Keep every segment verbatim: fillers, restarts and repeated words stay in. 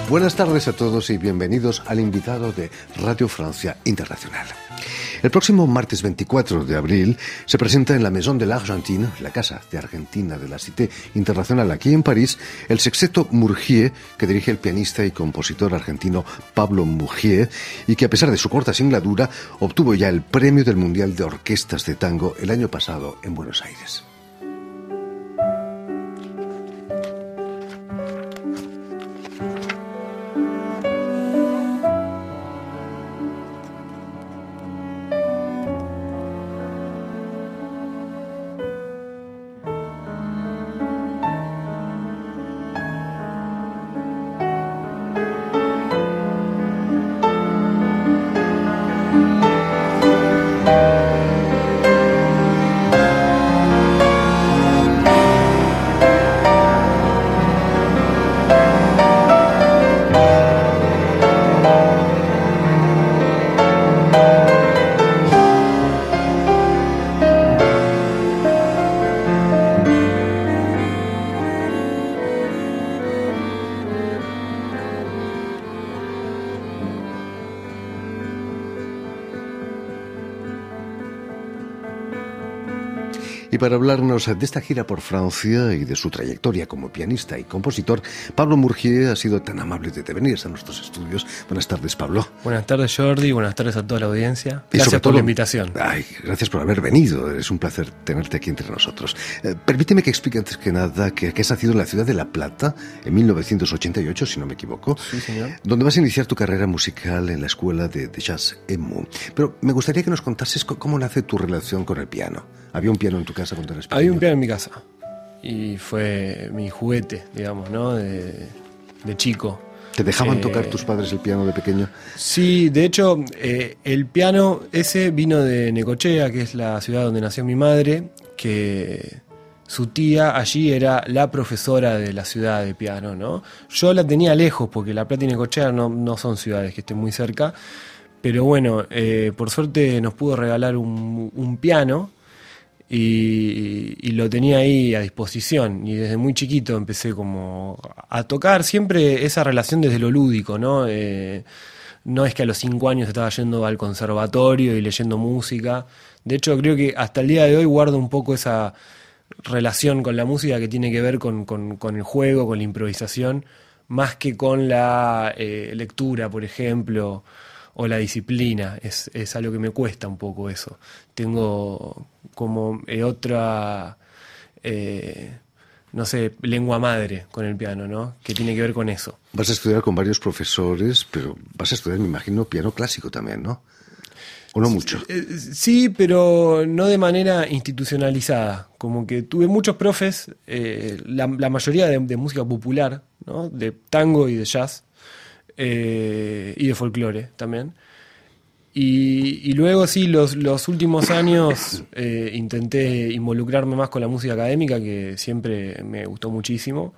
Buenas tardes a todos y bienvenidos al invitado de Radio Francia Internacional. El próximo martes veinticuatro de abril se presenta en la Maison de l'Argentine, la Casa de Argentina de la Cité Internacional aquí en París, el sexteto Murgie que dirige el pianista y compositor argentino Pablo Murgie y que a pesar de su corta singladura obtuvo ya el premio del Mundial de Orquestas de Tango el año pasado en Buenos Aires. Y para hablarnos de esta gira por Francia y de su trayectoria como pianista y compositor, Pablo Murgie ha sido tan amable de venir a nuestros estudios. Buenas tardes, Pablo. Buenas tardes, Jordi. Buenas tardes a toda la audiencia. Gracias por la invitación. Ay, gracias por haber venido. Es un placer tenerte aquí entre nosotros. Eh, permíteme que explique antes que nada que, que has nacido en la ciudad de La Plata en mil novecientos ochenta y ocho, si no me equivoco. Sí, señor. Donde vas a iniciar tu carrera musical en la escuela de, de jazz E M U. Pero me gustaría que nos contases cómo nace tu relación con el piano. ¿Había un piano en tu casa cuando eras pequeño? Había un piano en mi casa y fue mi juguete, digamos, ¿no? De, de chico. ¿Te dejaban eh, tocar tus padres el piano de pequeño? Sí, de hecho, eh, el piano ese vino de Necochea, que es la ciudad donde nació mi madre, que su tía allí era la profesora de la ciudad de piano, ¿no? Yo la tenía lejos porque La Plata y Necochea no, no son ciudades que estén muy cerca, pero bueno, eh, por suerte nos pudo regalar un, un piano. Y, y lo tenía ahí a disposición y desde muy chiquito empecé como a tocar siempre esa relación desde lo lúdico, ¿no? Eh, no es que a los cinco años estaba yendo al conservatorio y leyendo música. De hecho creo que hasta el día de hoy guardo un poco esa relación con la música que tiene que ver con, con, con el juego, con la improvisación, más que con la eh, lectura, por ejemplo, o la disciplina. Es, es algo que me cuesta un poco eso. Tengo como eh, otra, eh, no sé, lengua madre con el piano, ¿no? Que tiene que ver con eso. Vas a estudiar con varios profesores, pero vas a estudiar, me imagino, piano clásico también, ¿no? ¿O no mucho? Sí, pero no de manera institucionalizada. Como que tuve muchos profes, eh, la, la mayoría de, de música popular, ¿no? De tango y de jazz. Eh, y de folclore también. Y, y luego sí, los, los últimos años eh, intenté involucrarme más con la música académica, que siempre me gustó muchísimo.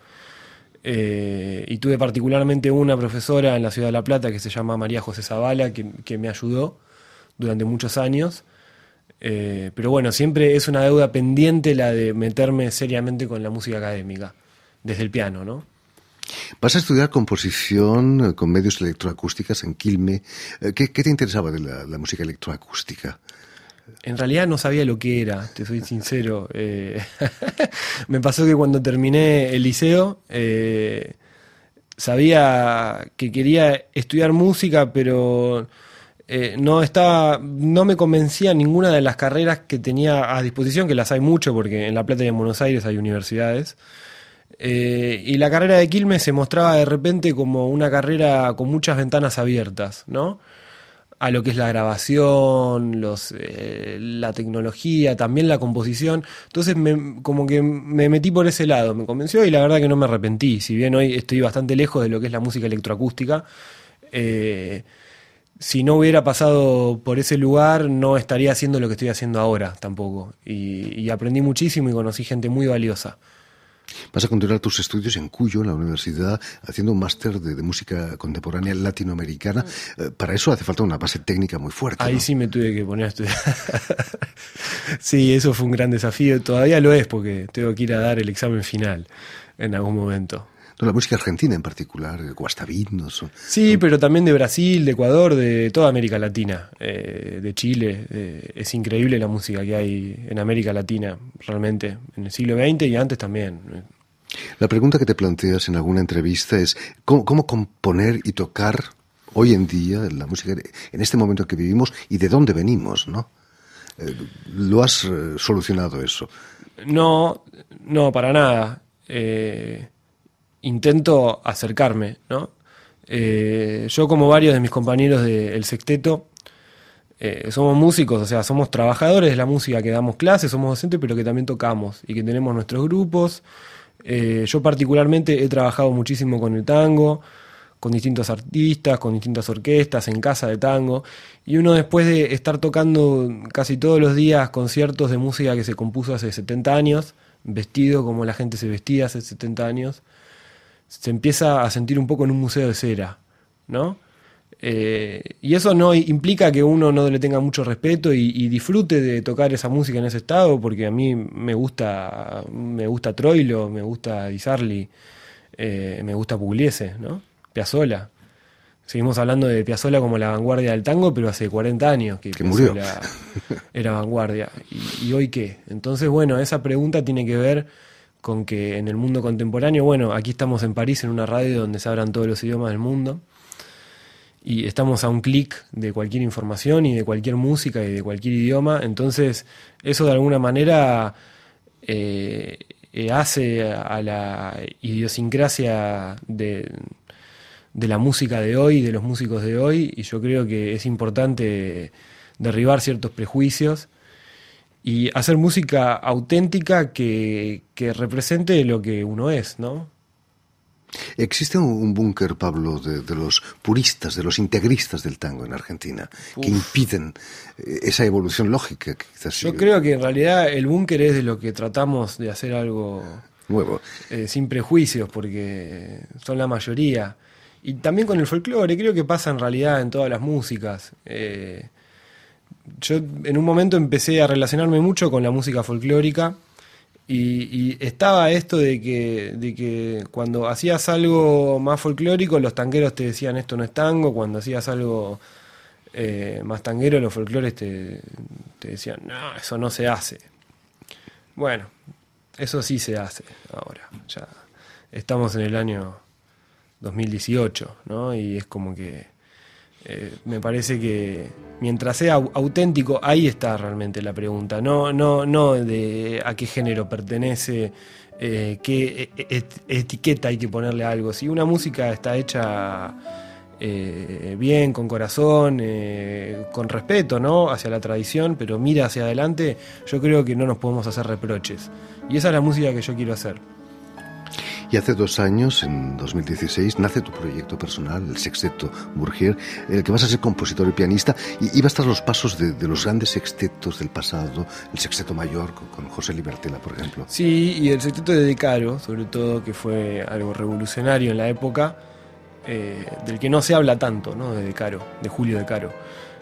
Eh, y tuve particularmente una profesora en la ciudad de La Plata que se llama María José Zavala, que, que me ayudó durante muchos años. Eh, pero bueno, siempre es una deuda pendiente la de meterme seriamente con la música académica, desde el piano, ¿no? Vas a estudiar composición con medios electroacústicas en Quilmes. ¿Qué, qué te interesaba de la, la música electroacústica? En realidad no sabía lo que era, te soy sincero. Eh, me pasó que cuando terminé el liceo eh, sabía que quería estudiar música, pero eh, no estaba, no me convencía ninguna de las carreras que tenía a disposición, que las hay mucho, porque en La Plata y en Buenos Aires hay universidades. Eh, y la carrera de Quilmes se mostraba de repente como una carrera con muchas ventanas abiertas, ¿no? A lo que es la grabación, los, eh, la tecnología, también la composición. Entonces me, como que me metí por ese lado, me convenció y la verdad que no me arrepentí. Si bien hoy estoy bastante lejos de lo que es la música electroacústica, eh, si no hubiera pasado por ese lugar no estaría haciendo lo que estoy haciendo ahora tampoco. Y, y aprendí muchísimo y conocí gente muy valiosa. Vas a continuar tus estudios en Cuyo, en la universidad, haciendo un máster de, de música contemporánea latinoamericana. Eh, para eso hace falta una base técnica muy fuerte, Ahí ¿no? sí me tuve que poner a estudiar. Sí, eso fue un gran desafío. Todavía lo es porque tengo que ir a dar el examen final en algún momento. No, la música argentina en particular, guastavinos. Son, sí, son... pero también de Brasil, de Ecuador, de toda América Latina, eh, de Chile. Eh, es increíble la música que hay en América Latina, realmente, en el siglo veinte y antes también. La pregunta que te planteas en alguna entrevista es ¿cómo, cómo componer y tocar hoy en día la música en este momento en que vivimos y de dónde venimos, ¿no? Eh, ¿Lo has eh, solucionado eso? No, no, para nada. Eh, intento acercarme, ¿no? Eh, yo, como varios de mis compañeros del sexteto, eh, somos músicos, o sea, somos trabajadores de la música, que damos clases, somos docentes, pero que también tocamos y que tenemos nuestros grupos. Eh, yo particularmente he trabajado muchísimo con el tango, con distintos artistas, con distintas orquestas, en casa de tango, y uno, después de estar tocando casi todos los días conciertos de música que se compuso hace setenta años, vestido como la gente se vestía hace setenta años, se empieza a sentir un poco en un museo de cera, ¿no? Eh, y eso no implica que uno no le tenga mucho respeto y, y disfrute de tocar esa música en ese estado, porque a mí me gusta me gusta Troilo, me gusta Di Sarli, eh, me gusta Pugliese, ¿no? Piazzolla. Seguimos hablando de Piazzolla como la vanguardia del tango, pero hace cuarenta años que, que murió. Era vanguardia. ¿Y, ¿Y hoy qué? Entonces, bueno, esa pregunta tiene que ver con que en el mundo contemporáneo, bueno, aquí estamos en París, en una radio donde se hablan todos los idiomas del mundo, y estamos a un clic de cualquier información y de cualquier música y de cualquier idioma. Entonces eso de alguna manera eh, eh, hace a la idiosincrasia de, de la música de hoy, de los músicos de hoy, y yo creo que es importante derribar ciertos prejuicios y hacer música auténtica que, que represente lo que uno es, ¿no? Existe un búnker, Pablo, de, de los puristas, de los integristas del tango en Argentina, Uf. que impiden esa evolución lógica. Que quizás Yo sigue. creo que en realidad el búnker es de lo que tratamos de hacer algo nuevo, eh, sin prejuicios, porque son la mayoría. Y también con el folclore, creo que pasa en realidad en todas las músicas. Eh, yo en un momento empecé a relacionarme mucho con la música folclórica. Y, y estaba esto de que, de que cuando hacías algo más folclórico, los tangueros te decían esto no es tango, cuando hacías algo eh, más tanguero, los folclores te, te decían no, eso no se hace. Bueno, eso sí se hace ahora. Ya estamos en el año dos mil dieciocho, ¿no? Y es como que eh, me parece que mientras sea auténtico, ahí está realmente la pregunta, no, no, no de a qué género pertenece, eh, qué et- etiqueta hay que ponerle a algo. Si una música está hecha eh, bien, con corazón, eh, con respeto, ¿no?, hacia la tradición, pero mira hacia adelante, yo creo que no nos podemos hacer reproches. Y esa es la música que yo quiero hacer. Y hace dos años, en dos mil dieciséis, nace tu proyecto personal, el Sexteto Bourgeois, en el que vas a ser compositor y pianista, y, y vas tras los pasos de, de los grandes sextetos del pasado, el Sexteto Mayor, con, con José Libertela, por ejemplo. Sí, y el Sexteto de De Caro, sobre todo, que fue algo revolucionario en la época, eh, del que no se habla tanto, ¿no?, de De Caro, de Julio De Caro.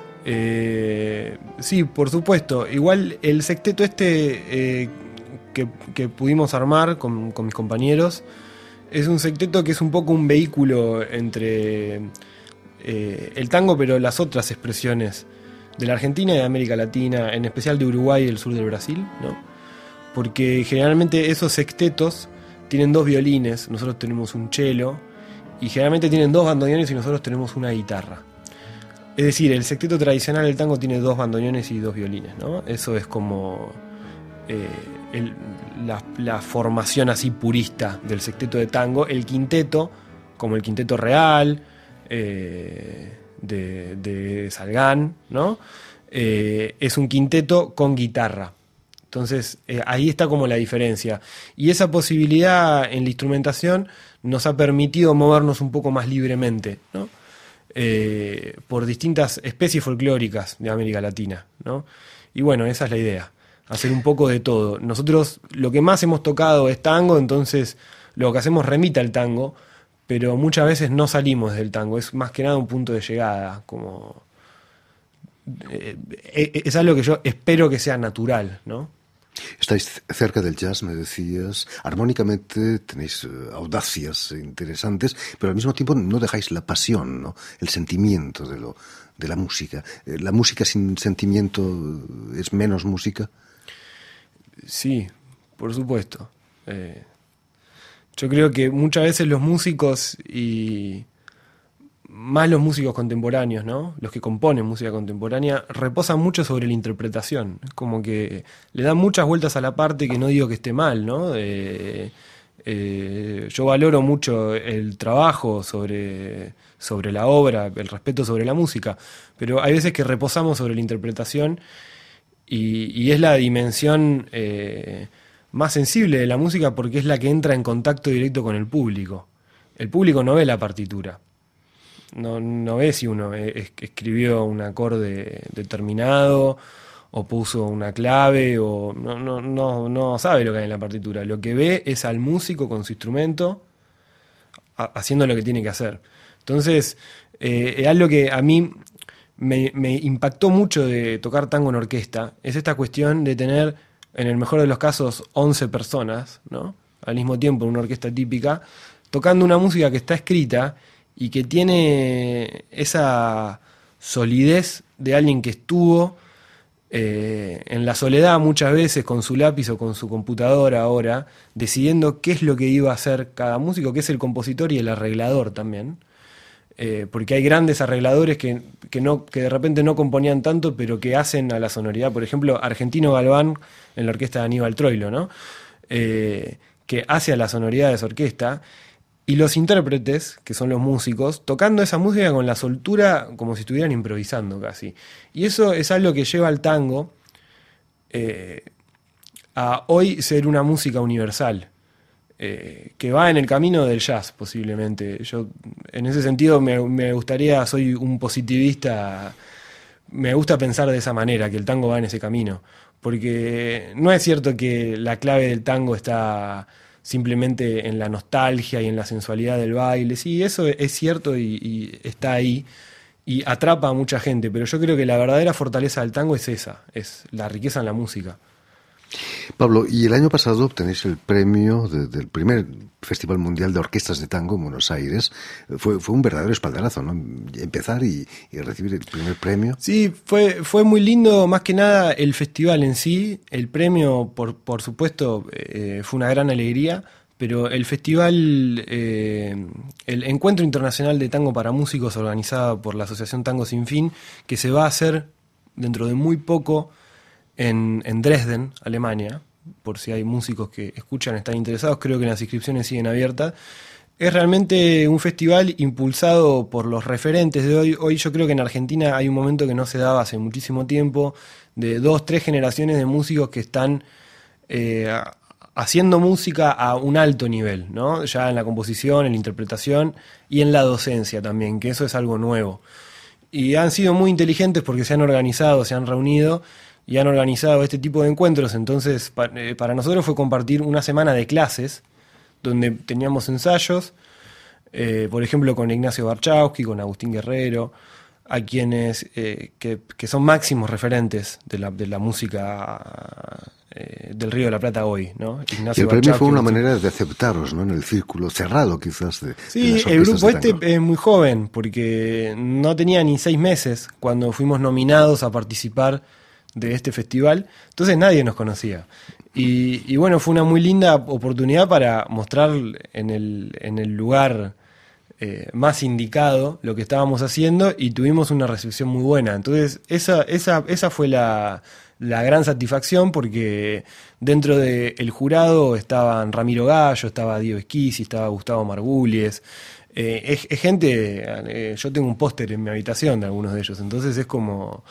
Eh, sí, por supuesto. Igual el sexteto este... Eh, Que, que pudimos armar con, con mis compañeros es un sexteto que es un poco un vehículo entre eh, el tango, pero las otras expresiones de la Argentina y de América Latina, en especial de Uruguay y el sur del Brasil, ¿no? Porque generalmente esos sextetos tienen dos violines, nosotros tenemos un cello, y generalmente tienen dos bandoneones y nosotros tenemos una guitarra. Es decir, el sexteto tradicional del tango tiene dos bandoneones y dos violines, ¿no? Eso es como eh, el, la, la formación así purista del sexteto de tango. El quinteto, como el quinteto real eh, de, de Salgán, ¿no? Eh, es un quinteto con guitarra. Entonces eh, ahí está como la diferencia, y esa posibilidad en la instrumentación nos ha permitido movernos un poco más libremente, ¿no? Eh, por distintas especies folclóricas de América Latina, ¿no? Y bueno, esa es la idea, hacer un poco de todo. Nosotros lo que más hemos tocado es tango, entonces lo que hacemos remite al tango, pero muchas veces no salimos del tango, es más que nada un punto de llegada, como eh, es algo que yo espero que sea natural, ¿no? Estáis cerca del jazz, me decías. Armónicamente tenéis uh, audacias interesantes, pero al mismo tiempo no dejáis la pasión, ¿no? El sentimiento de lo de la música. ¿La música sin sentimiento es menos música? Sí, por supuesto. Eh, yo creo que muchas veces los músicos y más los músicos contemporáneos, ¿no? Los que componen música contemporánea reposan mucho sobre la interpretación, como que le dan muchas vueltas a la parte, que no digo que esté mal, ¿no? Eh, eh, yo valoro mucho el trabajo sobre, sobre la obra, el respeto sobre la música, pero hay veces que reposamos sobre la interpretación y, y es la dimensión eh, más sensible de la música porque es la que entra en contacto directo con el público. El público no ve la partitura. No, no ve si uno es, escribió un acorde determinado o puso una clave o no, no, no, no sabe lo que hay en la partitura. Lo que ve es al músico con su instrumento a, haciendo lo que tiene que hacer. Entonces, eh, es algo que a mí me, me impactó mucho de tocar tango en orquesta. Es esta cuestión de tener, en el mejor de los casos, once personas, ¿no? Al mismo tiempo en una orquesta típica, tocando una música que está escrita y que tiene esa solidez de alguien que estuvo eh, en la soledad muchas veces con su lápiz o con su computadora ahora, decidiendo qué es lo que iba a hacer cada músico, que es el compositor y el arreglador también. Eh, porque hay grandes arregladores que, que, no, que de repente no componían tanto, pero que hacen a la sonoridad. Por ejemplo, Argentino Galván en la orquesta de Aníbal Troilo, ¿no? Eh, que hace a la sonoridad de esa orquesta. Y los intérpretes, que son los músicos, tocando esa música con la soltura como si estuvieran improvisando casi. Y eso es algo que lleva al tango eh, a hoy ser una música universal, eh, que va en el camino del jazz posiblemente. Yo en ese sentido me, me gustaría, soy un positivista, me gusta pensar de esa manera, que el tango va en ese camino. Porque no es cierto que la clave del tango está simplemente en la nostalgia y en la sensualidad del baile. Sí, eso es cierto y, y está ahí y atrapa a mucha gente, pero yo creo que la verdadera fortaleza del tango es esa, es la riqueza en la música. Pablo, y el año pasado obtenéis el premio de, del primer Festival Mundial de Orquestas de Tango en Buenos Aires. Fue, fue un verdadero espaldarazo, ¿no? Empezar y, y recibir el primer premio. Sí, fue, fue muy lindo, más que nada el festival en sí. El premio, por, por supuesto, eh, fue una gran alegría, pero el festival, eh, el Encuentro Internacional de Tango para Músicos, organizado por la Asociación Tango Sin Fin, que se va a hacer dentro de muy poco En, en Dresden, Alemania, por si hay músicos que escuchan, están interesados, creo que las inscripciones siguen abiertas. Es realmente un festival impulsado por los referentes de hoy. Hoy yo creo que en Argentina hay un momento que no se daba hace muchísimo tiempo, de dos, tres generaciones de músicos que están eh, haciendo música a un alto nivel, ¿no? Ya en la composición, en la interpretación y en la docencia también, que eso es algo nuevo. Y han sido muy inteligentes porque se han organizado, se han reunido y han organizado este tipo de encuentros. Entonces pa, eh, para nosotros fue compartir una semana de clases donde teníamos ensayos, eh, por ejemplo con Ignacio Barchowski, con Agustín Guerrero, a quienes eh, que, que son máximos referentes de la, de la música eh, del Río de la Plata hoy, ¿no? Ignacio y el premio fue una manera de aceptaros, ¿no? En el círculo cerrado quizás de, sí, de las el grupo de este es muy joven porque no tenía ni seis meses cuando fuimos nominados a participar de este festival, entonces nadie nos conocía y, y bueno, fue una muy linda oportunidad para mostrar en el, en el lugar eh, más indicado lo que estábamos haciendo y tuvimos una recepción muy buena. Entonces esa, esa, esa fue la, la gran satisfacción, porque dentro del jurado estaban Ramiro Gallo, estaba Diego Esquisi, estaba Gustavo Margulies. Eh, es, es gente, eh, yo tengo un póster en mi habitación de algunos de ellos, entonces es como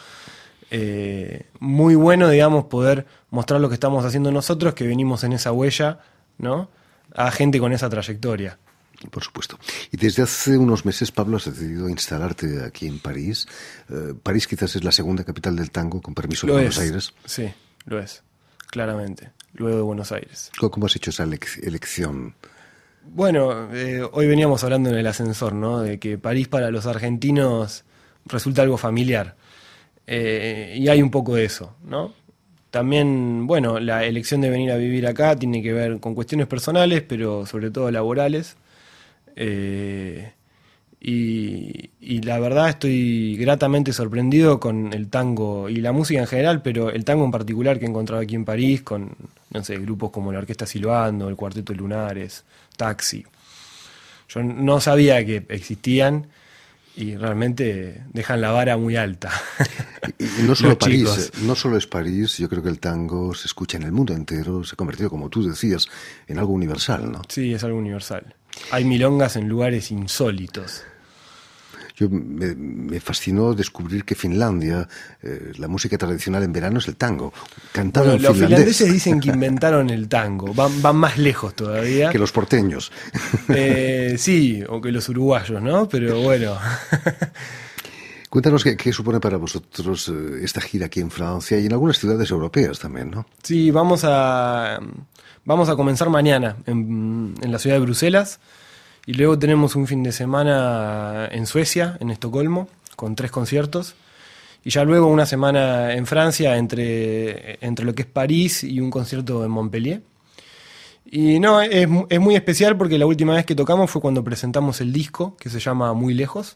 eh, muy bueno, digamos, poder mostrar lo que estamos haciendo nosotros, que venimos en esa huella, ¿no?, a gente con esa trayectoria. Por supuesto. Y desde hace unos meses, Pablo, has decidido instalarte aquí en París. Eh, París quizás es la segunda capital del tango, con permiso de Buenos Aires. Sí, lo es, claramente, luego de Buenos Aires. ¿Cómo has hecho esa elección? Bueno, eh, hoy veníamos hablando en el ascensor, ¿no?, de que París para los argentinos resulta algo familiar. Eh, y hay un poco de eso, ¿no? también, bueno, la elección de venir a vivir acá tiene que ver con cuestiones personales, pero sobre todo laborales. Eh, y, y la verdad estoy gratamente sorprendido con el tango y la música en general, pero el tango en particular que he encontrado aquí en París con, no sé, grupos como la Orquesta Silbando, el Cuarteto Lunares, Taxi. Yo no sabía que existían y realmente dejan la vara muy alta. Y no solo París, no solo es París, yo creo que el tango se escucha en el mundo entero, se ha convertido, como tú decías, en algo universal, ¿no? Sí, es algo universal. Hay milongas en lugares insólitos. Yo me, me fascinó descubrir que Finlandia, eh, la música tradicional en verano es el tango, cantado Bueno, en los finlandés. finlandeses dicen que inventaron el tango, van, van más lejos todavía. Que los porteños. Eh, sí, o que los uruguayos, ¿no? Pero bueno. Cuéntanos qué, qué supone para vosotros eh, esta gira aquí en Francia y en algunas ciudades europeas también, ¿no? Sí, vamos a, vamos a comenzar mañana en, en la ciudad de Bruselas. Y luego tenemos un fin de semana en Suecia, en Estocolmo, con tres conciertos. Y ya luego una semana en Francia entre, entre lo que es París y un concierto en Montpellier. Y no, es, es muy especial porque la última vez que tocamos fue cuando presentamos el disco, que se llama Muy Lejos.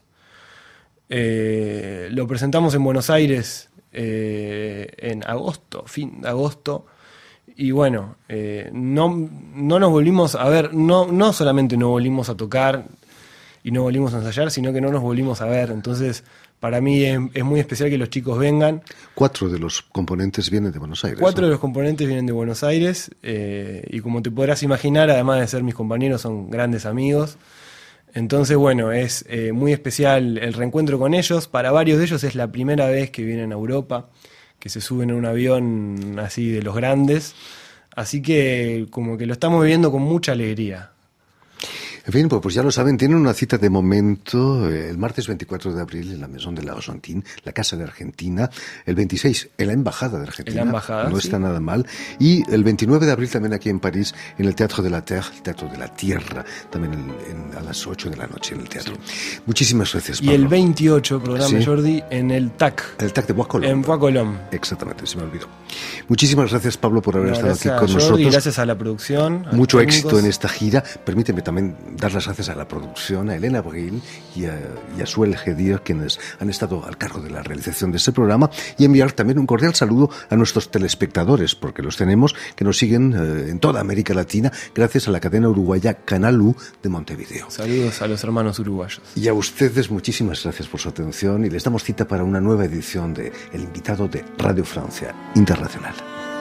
Eh, lo presentamos en Buenos Aires eh, en agosto, fin de agosto. Y bueno, eh, no, no nos volvimos a ver, no, no solamente no volvimos a tocar y no volvimos a ensayar, sino que no nos volvimos a ver. Entonces, para mí es, es muy especial que los chicos vengan. Cuatro de los componentes vienen de Buenos Aires. Cuatro ¿no? de los componentes vienen de Buenos Aires eh, y como te podrás imaginar, además de ser mis compañeros, son grandes amigos. Entonces, bueno, es eh, muy especial el reencuentro con ellos. Para varios de ellos es la primera vez que vienen a Europa, que se suben en un avión así de los grandes, así que como que lo estamos viviendo con mucha alegría. En fin, pues, pues ya lo saben, tienen una cita de momento eh, el martes veinticuatro de abril en la Maison de l'Argentine, la Casa de Argentina, el veintiséis en la Embajada de Argentina, en la embajada, no sí. está nada mal, y el veintinueve de abril también aquí en París, en el Teatro de la Terre, el Teatro de la Tierra, también en, en, a las ocho de la noche en el teatro. Sí. Muchísimas gracias, Pablo. Y el veintiocho, programa ¿Sí? Jordi, en el T A C. El T A C de Bois Colombes. En Bois Colombes. Exactamente, se me olvidó. Muchísimas gracias, Pablo, por haber no, estado aquí con Jordi, nosotros. Gracias a la producción. A Mucho técnicos. éxito en esta gira. Permíteme también dar las gracias a la producción, a Elena Abril y a, y a Suel Gedir, quienes han estado al cargo de la realización de este programa, y enviar también un cordial saludo a nuestros telespectadores, porque los tenemos, que nos siguen eh, en toda América Latina, gracias a la cadena uruguaya Canal U de Montevideo. Saludos a los hermanos uruguayos. Y a ustedes muchísimas gracias por su atención y les damos cita para una nueva edición de El Invitado de Radio Francia Internacional.